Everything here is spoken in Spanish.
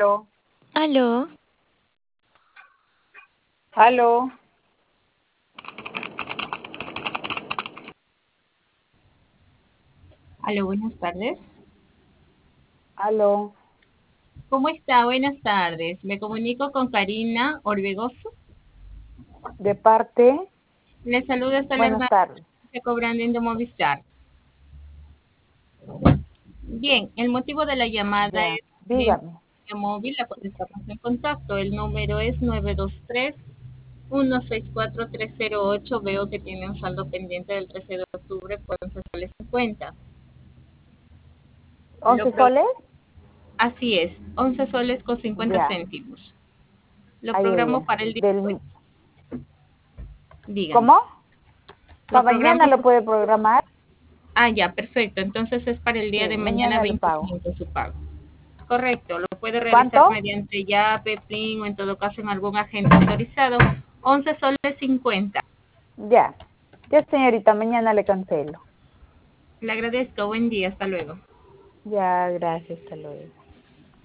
Aló, Aló, aló, Aló, buenas tardes. aló. ¿Cómo está? Buenas tardes. Me comunico con Karina Orbegoso. De parte, Le saluda hasta la buenas hermana tardes. de Cobrando de Movistar. Bien, el motivo de la llamada Ya, es de dígame. móvil, la cual estamos en contacto. El número es 923-164-308. Veo que tiene un saldo pendiente del 13 de octubre por 11 soles 50. Lo 11 pro- soles? Así es, 11 soles con 50 Ya, céntimos. Lo ay, ay, programo ay. para el día de hoy. Dígame. ¿Cómo? Lo ¿Para mañana programo. lo puede programar? Ah, ya, perfecto. Entonces es para el día Sí, de mañana mañana lo pago. 25 su pago. Correcto, lo puede realizar ¿Cuánto? mediante Yape, Plin o en todo caso en algún agente autorizado. 11 soles 50. Ya. Ya, señorita, mañana le cancelo. Le agradezco, buen día, hasta luego. Ya, gracias, hasta luego.